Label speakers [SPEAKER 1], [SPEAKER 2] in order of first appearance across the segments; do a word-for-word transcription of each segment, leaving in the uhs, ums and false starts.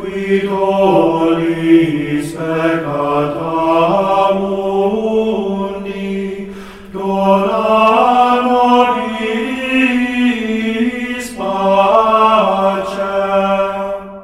[SPEAKER 1] qui tollis peccata mundi, dona nobis pacem.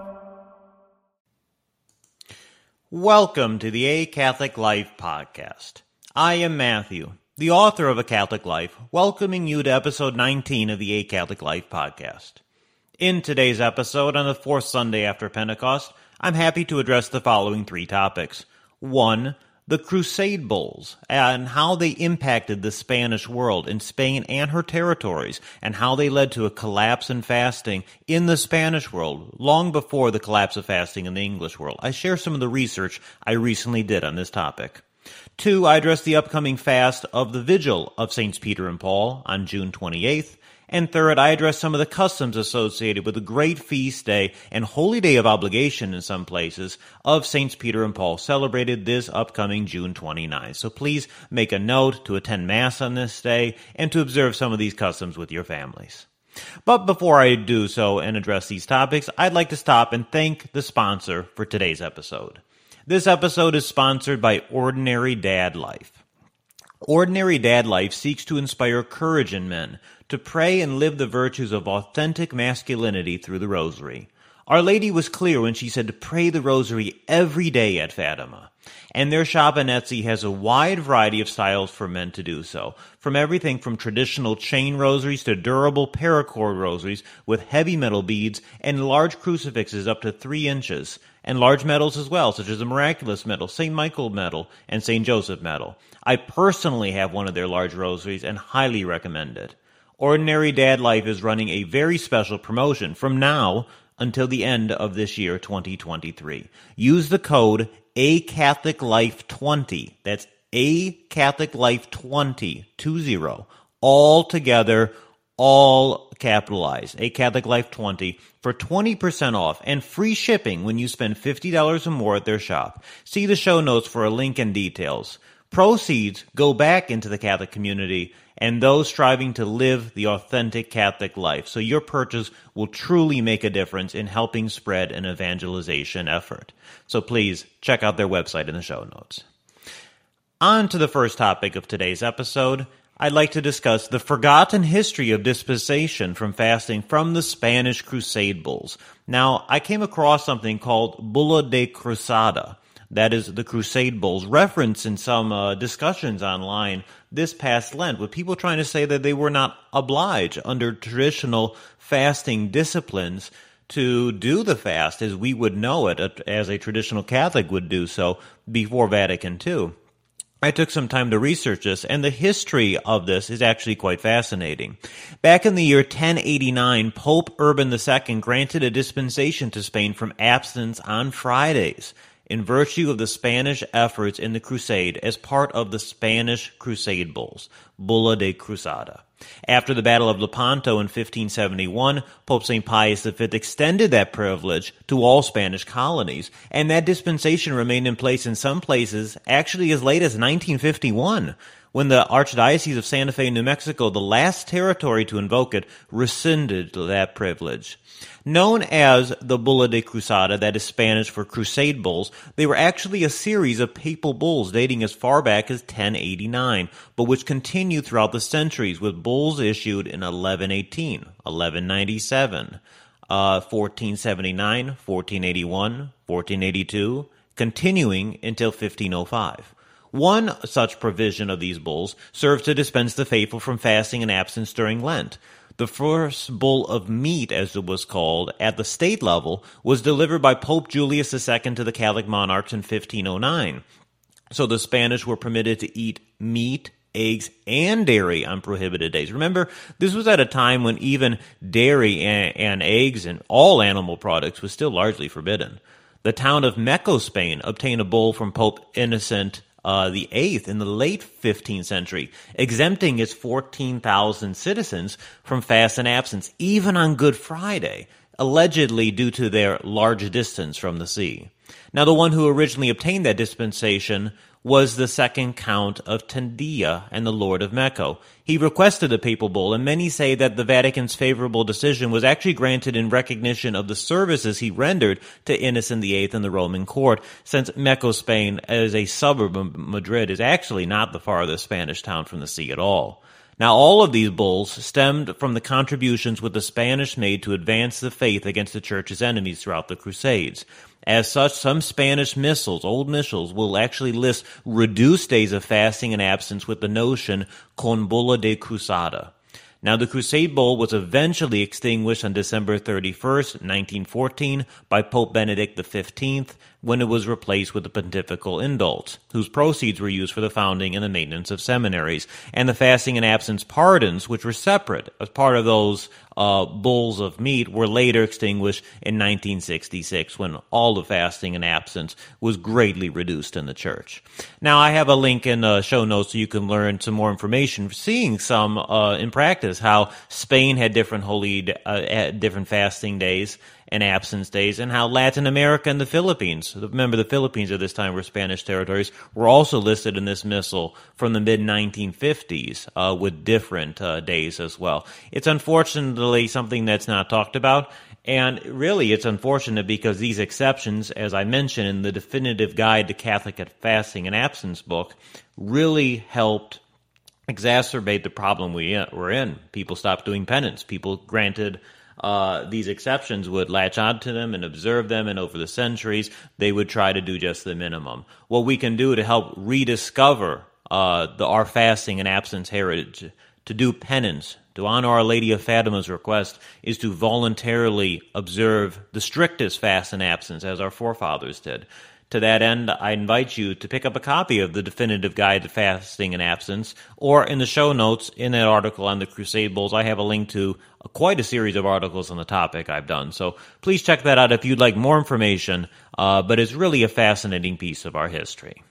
[SPEAKER 2] Welcome to the A Catholic Life podcast. I am Matthew, the author of A Catholic Life, welcoming you to episode nineteen of the A Catholic Life podcast. In today's episode, on the fourth Sunday after Pentecost, I'm happy to address the following three topics. One, the Crusade Bulls, and how they impacted the Spanish world in Spain and her territories, and how they led to a collapse in fasting in the Spanish world, long before the collapse of fasting in the English world. I share some of the research I recently did on this topic. Two, I address the upcoming fast of the Vigil of Saints Peter and Paul on June twenty-eighth. And third, I address some of the customs associated with the great feast day and holy day of obligation in some places of Saints Peter and Paul, celebrated this upcoming June twenty-ninth. So please make a note to attend Mass on this day and to observe some of these customs with your families. But before I do so and address these topics, I'd like to stop and thank the sponsor for today's episode. This episode is sponsored by Ordinary Dad Life. Ordinary Dad Life seeks to inspire courage in men to pray and live the virtues of authentic masculinity through the Rosary. Our Lady was clear when she said to pray the Rosary every day at Fatima. And their shop on Etsy has a wide variety of styles for men to do so, from everything from traditional chain rosaries to durable paracord rosaries with heavy metal beads and large crucifixes up to three inches, and large medals as well, such as the Miraculous Medal, Saint Michael Medal, and Saint Joseph Medal. I personally have one of their large rosaries and highly recommend it. Ordinary Dad Life is running a very special promotion from now until the end of this year, twenty twenty-three. Use the code A Catholic Life twenty. That's A Catholic Life twenty, two zero, all together, all capitalized, A Catholic Life twenty, for twenty percent off and free shipping when you spend fifty dollars or more at their shop. See the show notes for a link and details. Proceeds go back into the Catholic community and those striving to live the authentic Catholic life. So your purchase will truly make a difference in helping spread an evangelization effort. So please check out their website in the show notes. On to the first topic of today's episode. I'd like to discuss the forgotten history of dispensation from fasting from the Spanish Crusade Bulls. Now, I came across something called Bulla de Cruzada. That is the Crusade Bulls, referenced in some uh, discussions online this past Lent, with people trying to say that they were not obliged under traditional fasting disciplines to do the fast as we would know it, as a traditional Catholic would do so before Vatican Two. I took some time to research this, and the history of this is actually quite fascinating. Back in the year ten eighty-nine, Pope Urban the Second granted a dispensation to Spain from abstinence on Fridays, in virtue of the Spanish efforts in the Crusade as part of the Spanish Crusade Bulls, Bulla de Cruzada. After the Battle of Lepanto in fifteen seventy-one, Pope Saint Pius the Fifth extended that privilege to all Spanish colonies, and that dispensation remained in place in some places actually as late as nineteen fifty-one, when the Archdiocese of Santa Fe, New Mexico, the last territory to invoke it, rescinded that privilege. Known as the Bulla de Cruzada, that is Spanish for Crusade Bulls, they were actually a series of papal bulls dating as far back as ten eighty-nine, but which continued throughout the centuries, with bulls issued in eleven eighteen, eleven ninety-seven, uh, fourteen seventy-nine, fourteen eighty-one, fourteen eighty-two, continuing until fifteen oh five. One such provision of these bulls serves to dispense the faithful from fasting and abstinence during Lent. The first bull of meat, as it was called, at the state level, was delivered by Pope Julius the Second to the Catholic monarchs in fifteen oh nine. So the Spanish were permitted to eat meat, eggs, and dairy on prohibited days. Remember, this was at a time when even dairy and, and eggs and all animal products was still largely forbidden. The town of Meco, Spain, obtained a bull from Pope Innocent Uh, the eighth in the late fifteenth century, exempting its fourteen thousand citizens from fast and absence, even on Good Friday, allegedly due to their large distance from the sea. Now, the one who originally obtained that dispensation was the second count of Tendia and the Lord of Mecco. He requested a papal bull, and many say that the Vatican's favorable decision was actually granted in recognition of the services he rendered to Innocent the Eighth and the Roman court, since Mecco, Spain, as a suburb of Madrid, is actually not the farthest Spanish town from the sea at all. Now, all of these bulls stemmed from the contributions which the Spanish made to advance the faith against the Church's enemies throughout the Crusades. As such, some Spanish missals, old missals, will actually list reduced days of fasting and absence with the notion con bulla de cruzada. Now, the Crusade Bull was eventually extinguished on December thirty-first, nineteen fourteen, by Pope Benedict the fifteenth, when it was replaced with the Pontifical Indults, whose proceeds were used for the founding and the maintenance of seminaries, and the fasting and absence pardons, which were separate as part of those uh, bulls of meat, were later extinguished in nineteen sixty-six, when all the fasting and absence was greatly reduced in the Church. Now, I have a link in the show notes so you can learn some more information, seeing some uh, in practice how Spain had different holy, uh, different fasting days and absence days, and how Latin America and the Philippines, remember the Philippines at this time were Spanish territories, were also listed in this missal from the mid nineteen fifties uh, with different uh, days as well. It's unfortunately something that's not talked about, and really it's unfortunate because these exceptions, as I mentioned in the Definitive Guide to Catholic Fasting and Absence book, really helped exacerbate the problem we were in. People stopped doing penance. People granted Uh, these exceptions would latch onto them and observe them, and over the centuries, they would try to do just the minimum. What we can do to help rediscover uh, the, our fasting and absence heritage, to do penance, to honor Our Lady of Fatima's request, is to voluntarily observe the strictest fast and absence, as our forefathers did. To that end, I invite you to pick up a copy of the Definitive Guide to Fasting and Absence, or in the show notes, in that article on the Crusade Bulls, I have a link to quite a series of articles on the topic I've done. So please check that out if you'd like more information, uh, but it's really a fascinating piece of our history.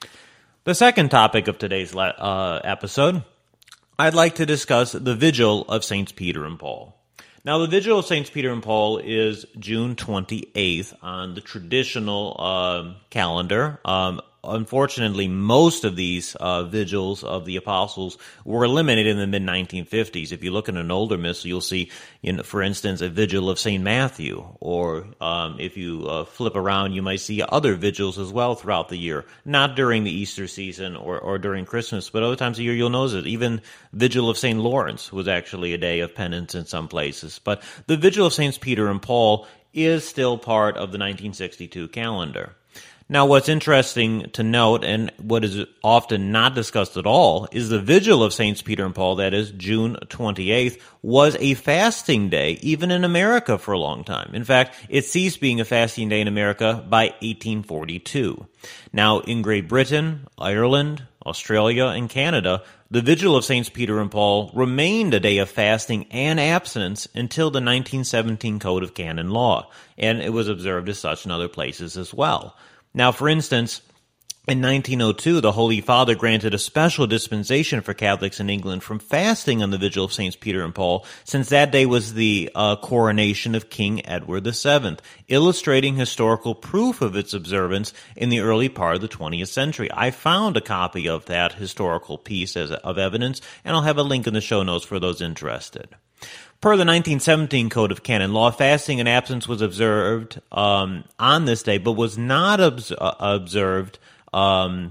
[SPEAKER 2] The second topic of today's uh, episode, I'd like to discuss the Vigil of Saints Peter and Paul. Now, the Vigil of Saints Peter and Paul is June twenty-eighth on the traditional uh, calendar. Um, unfortunately, most of these uh, vigils of the apostles were eliminated in the mid nineteen fifties. If you look at an older missal, you'll see, you know, for instance, a vigil of Saint Matthew, or um, if you uh, flip around, you might see other vigils as well throughout the year, not during the Easter season or, or during Christmas, but other times of year you'll notice it. Even Vigil of Saint Lawrence was actually a day of penance in some places. But the Vigil of Saints Peter and Paul is still part of the nineteen sixty-two calendar. Now, what's interesting to note, and what is often not discussed at all, is the Vigil of Saints Peter and Paul, that is June twenty-eighth, was a fasting day, even in America, for a long time. In fact, it ceased being a fasting day in America by eighteen forty-two. Now, in Great Britain, Ireland, Australia, and Canada, the Vigil of Saints Peter and Paul remained a day of fasting and abstinence until the nineteen seventeen Code of Canon Law, and it was observed as such in other places as well. Now, for instance, in nineteen oh two, the Holy Father granted a special dispensation for Catholics in England from fasting on the Vigil of Saints Peter and Paul, since that day was the uh, coronation of King Edward the Seventh, illustrating historical proof of its observance in the early part of the twentieth century. I found a copy of that historical piece as of evidence, and I'll have a link in the show notes for those interested. Per the nineteen seventeen Code of Canon Law, fasting and absence was observed um, on this day, but was not obs- uh, observed um,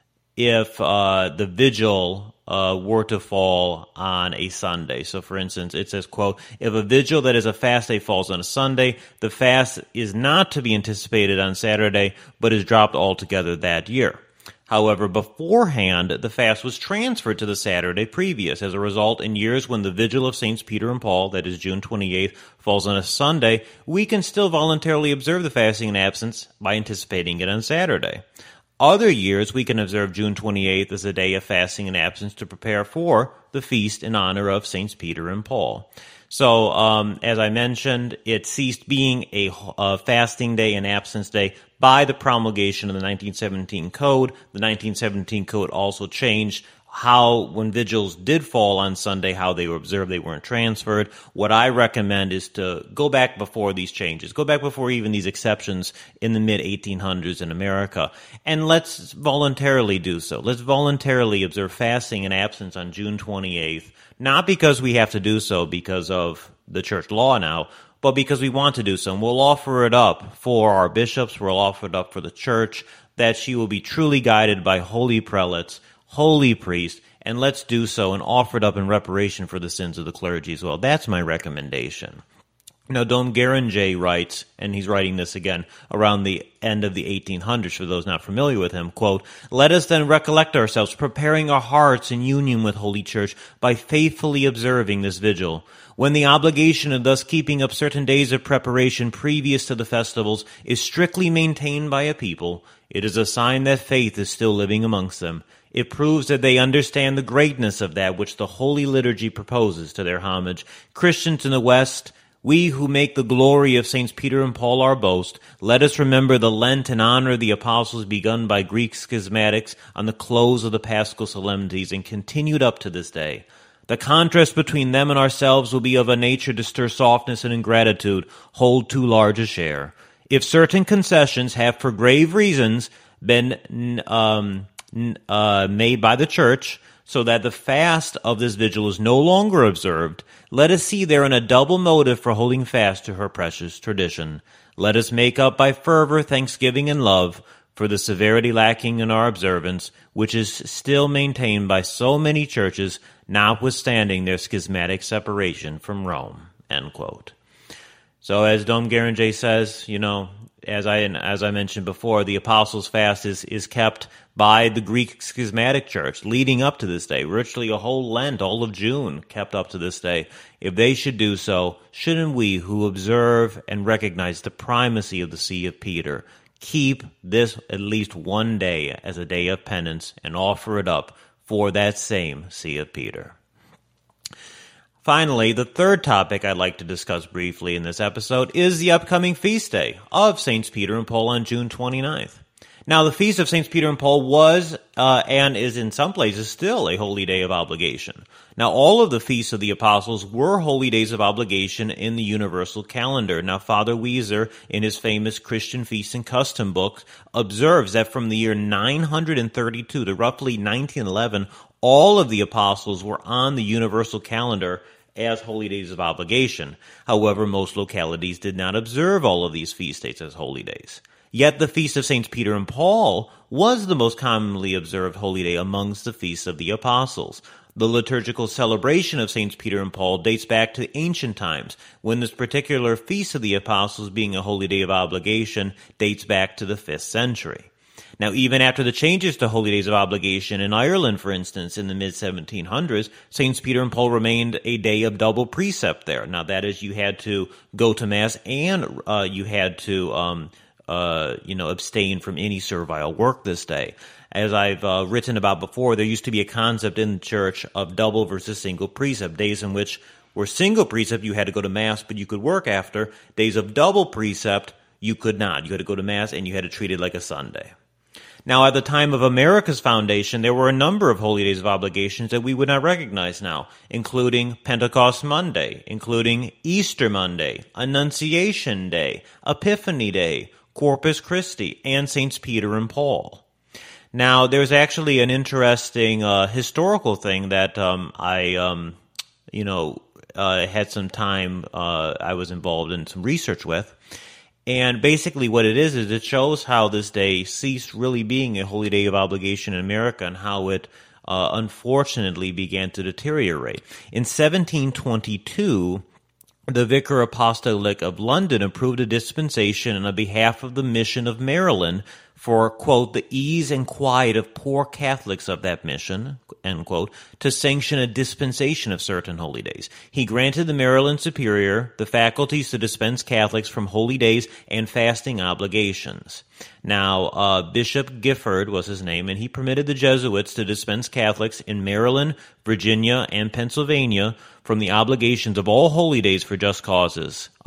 [SPEAKER 2] if uh, the vigil uh, were to fall on a Sunday. So, for instance, it says, quote, if a vigil that is a fast day falls on a Sunday, the fast is not to be anticipated on Saturday, but is dropped altogether that year. However, beforehand, the fast was transferred to the Saturday previous. As a result, in years when the Vigil of Saints Peter and Paul, that is June twenty-eighth, falls on a Sunday, we can still voluntarily observe the fasting and absence by anticipating it on Saturday. Other years, we can observe June twenty-eighth as a day of fasting and absence to prepare for the feast in honor of Saints Peter and Paul. So, um, as I mentioned, it ceased being a, a fasting day and absence day by the promulgation of the nineteen seventeen Code. The nineteen seventeen Code also changed how, when vigils did fall on Sunday, how they were observed, they weren't transferred. What I recommend is to go back before these changes, go back before even these exceptions in the mid eighteen hundreds in America, and let's voluntarily do so. Let's voluntarily observe fasting and abstinence on June twenty-eighth, not because we have to do so because of the church law now, but because we want to do so. And we'll offer it up for our bishops, we'll offer it up for the church, that she will be truly guided by holy prelates, holy priest, and let's do so and offer it up in reparation for the sins of the clergy as well. That's my recommendation. Now, Dom Guéranger writes, and he's writing this again around the end of the eighteen hundreds, for those not familiar with him, quote, "Let us then recollect ourselves, preparing our hearts in union with Holy Church by faithfully observing this vigil. When the obligation of thus keeping up certain days of preparation previous to the festivals is strictly maintained by a people, it is a sign that faith is still living amongst them. It proves that they understand the greatness of that which the Holy Liturgy proposes to their homage. Christians in the West, we who make the glory of Saints Peter and Paul our boast, let us remember the Lent and honor the apostles begun by Greek schismatics on the close of the Paschal solemnities and continued up to this day. The contrast between them and ourselves will be of a nature to stir softness and ingratitude, hold too large a share. If certain concessions have for grave reasons been um, uh, made by the Church, so that the fast of this vigil is no longer observed, let us see therein a double motive for holding fast to her precious tradition. Let us make up by fervor, thanksgiving, and love for the severity lacking in our observance, which is still maintained by so many churches, notwithstanding their schismatic separation from Rome." End quote. So as Dom Guéranger says, you know, as I as I mentioned before, the Apostles' Fast is, is kept by the Greek schismatic church leading up to this day. Virtually a whole Lent, all of June, kept up to this day. If they should do so, shouldn't we, who observe and recognize the primacy of the See of Peter, keep this at least one day as a day of penance and offer it up for that same See of Peter? Finally, the third topic I'd like to discuss briefly in this episode is the upcoming feast day of Saints Peter and Paul on June twenty-ninth. Now, the feast of Saints Peter and Paul was uh, and is in some places still a holy day of obligation. Now, all of the feasts of the apostles were holy days of obligation in the universal calendar. Now, Father Weiser, in his famous Christian Feast and Custom book, observes that from the year nine hundred thirty-two to roughly nineteen eleven, all of the apostles were on the universal calendar as holy days of obligation. However, most localities did not observe all of these feast days as holy days. Yet the feast of Saints Peter and Paul was the most commonly observed holy day amongst the feasts of the apostles. The liturgical celebration of Saints Peter and Paul dates back to ancient times, when this particular feast of the apostles, being a holy day of obligation, dates back to the fifth century. Now, even after the changes to holy days of obligation in Ireland, for instance, in the mid seventeen hundreds, Saints Peter and Paul remained a day of double precept there. Now, that is, you had to go to Mass and uh, you had to, um, uh, you know, abstain from any servile work this day. As I've uh, written about before, there used to be a concept in the church of double versus single precept, days in which were single precept, you had to go to Mass, but you could work after. Days of double precept, you could not. You had to go to Mass and you had to treat it like a Sunday. Now, at the time of America's foundation, there were a number of holy days of obligations that we would not recognize now, including Pentecost Monday, including Easter Monday, Annunciation Day, Epiphany Day, Corpus Christi, and Saints Peter and Paul. Now, there's actually an interesting uh, historical thing that um, I, um, you know, uh, had some time, uh, I was involved in some research with. And basically what it is, is it shows how this day ceased really being a holy day of obligation in America and how it uh, unfortunately began to deteriorate. In seventeen twenty-two, the Vicar Apostolic of London approved a dispensation on behalf of the Mission of Maryland for, quote, the ease and quiet of poor Catholics of that mission, end quote, to sanction a dispensation of certain holy days. He granted the Maryland Superior the faculties to dispense Catholics from holy days and fasting obligations. Now, uh, Bishop Gifford was his name, and he permitted the Jesuits to dispense Catholics in Maryland, Virginia, and Pennsylvania from the obligations of all holy days for just causes,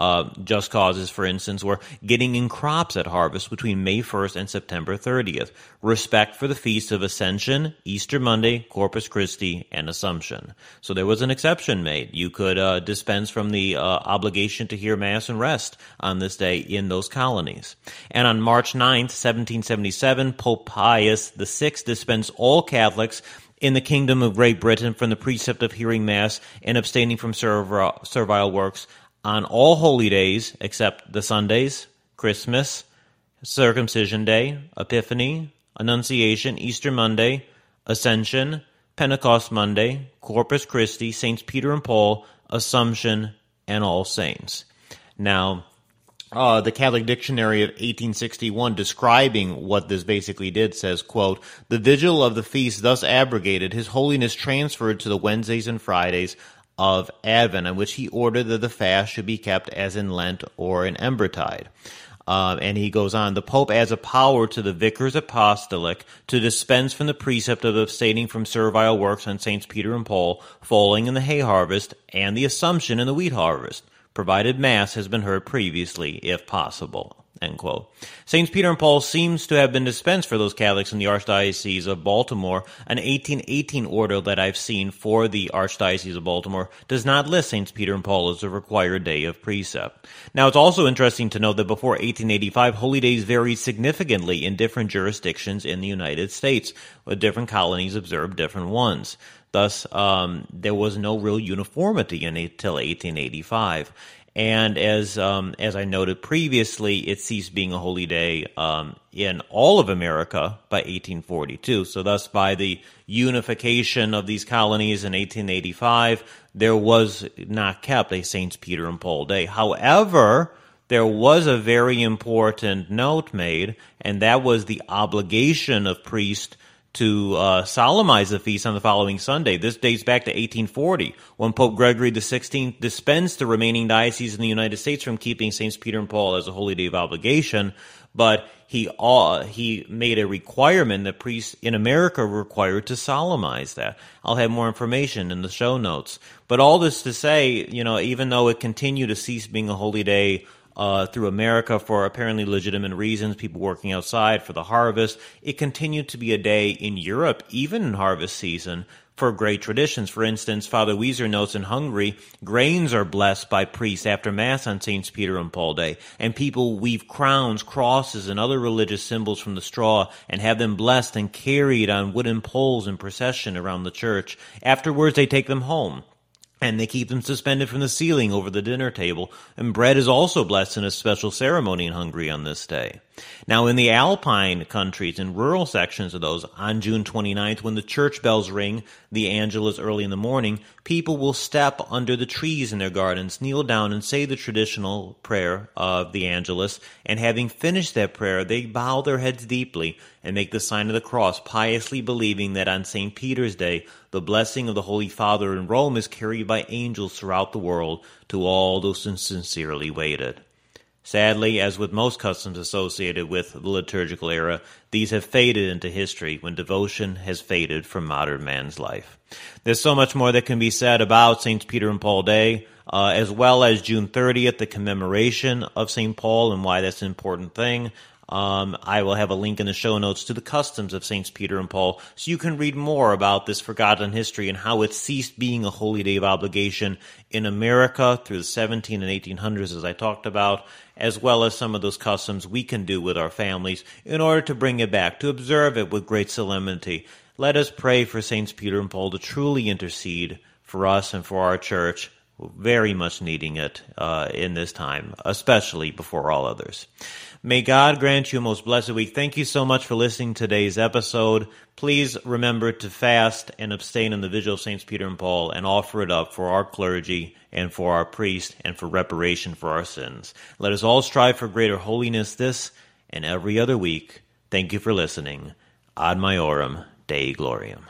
[SPEAKER 2] Uh, just causes, for instance, were getting in crops at harvest between May first and September thirtieth, respect for the feasts of Ascension, Easter Monday, Corpus Christi, and Assumption. So there was an exception made. You could uh, dispense from the uh, obligation to hear Mass and rest on this day in those colonies. And on March ninth, seventeen seventy-seven, Pope Pius the sixth dispensed all Catholics in the Kingdom of Great Britain from the precept of hearing Mass and abstaining from servile, servile works on all holy days except the Sundays, Christmas, Circumcision Day, Epiphany, Annunciation, Easter Monday, Ascension, Pentecost Monday, Corpus Christi, Saints Peter and Paul, Assumption, and All Saints. Now, uh, the Catholic Dictionary of eighteen sixty-one, describing what this basically did, says, quote, "The vigil of the feast thus abrogated, His Holiness transferred to the Wednesdays and Fridays of Advent, on which he ordered that the fast should be kept as in Lent or in Embertide." Uh, and he goes on, "The Pope adds a power to the vicars apostolic to dispense from the precept of abstaining from servile works on Saints Peter and Paul, falling in the hay harvest, and the Assumption in the wheat harvest, provided Mass has been heard previously, if possible." End quote. Saints Peter and Paul seems to have been dispensed for those Catholics in the Archdiocese of Baltimore. An eighteen eighteen order that I've seen for the Archdiocese of Baltimore does not list Saints Peter and Paul as a required day of precept. Now, it's also interesting to note that before eighteen eighty-five, holy days varied significantly in different jurisdictions in the United States, with different colonies observed different ones. Thus, um, there was no real uniformity until eighteen eighty-five. And as um, as I noted previously, it ceased being a holy day um, in all of America by eighteen forty-two. So thus, by the unification of these colonies in eighteen eighty-five, there was not kept a Saints Peter and Paul Day. However, there was a very important note made, and that was the obligation of priests to uh, solemnize the feast on the following Sunday. This dates back to eighteen forty, when Pope Gregory the sixteenth dispensed the remaining dioceses in the United States from keeping Saints Peter and Paul as a holy day of obligation, but he uh, he made a requirement that priests in America were required to solemnize that. I'll have more information in the show notes. But all this to say, you know, even though it continued to cease being a holy day Uh, through America for apparently legitimate reasons, people working outside for the harvest, it continued to be a day in Europe, even in harvest season, for great traditions. For instance, Father Wieser notes in Hungary, grains are blessed by priests after Mass on Saints Peter and Paul Day, and people weave crowns, crosses, and other religious symbols from the straw and have them blessed and carried on wooden poles in procession around the church. Afterwards, they take them home, and they keep them suspended from the ceiling over the dinner table. And bread is also blessed in a special ceremony in Hungary on this day. Now, in the Alpine countries, in rural sections of those, on June twenty-ninth, when the church bells ring, the Angelus early in the morning, people will step under the trees in their gardens, kneel down, and say the traditional prayer of the Angelus. And having finished that prayer, they bow their heads deeply and make the sign of the cross, piously believing that on Saint Peter's Day, the blessing of the Holy Father in Rome is carried by angels throughout the world to all those who sincerely waited. Sadly, as with most customs associated with the liturgical era, these have faded into history when devotion has faded from modern man's life. There's so much more that can be said about Saints Peter and Paul Day, uh, as well as June thirtieth, the commemoration of Saint Paul and why that's an important thing. Um, I will have a link in the show notes to the customs of Saints Peter and Paul, so you can read more about this forgotten history and how it ceased being a holy day of obligation in America through the seventeen and eighteen hundreds, as I talked about, as well as some of those customs we can do with our families in order to bring it back, to observe it with great solemnity. Let us pray for Saints Peter and Paul to truly intercede for us and for our church, very much needing it uh, in this time, especially before all others. May God grant you a most blessed week. Thank you so much for listening to today's episode. Please remember to fast and abstain in the vigil of Saints Peter and Paul and offer it up for our clergy and for our priests and for reparation for our sins. Let us all strive for greater holiness this and every other week. Thank you for listening. Ad Maiorem Dei Gloriam.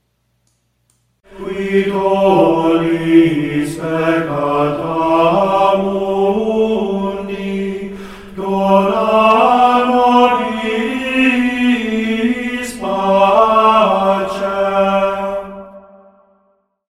[SPEAKER 1] Qui tollis peccata mundi, dona nobis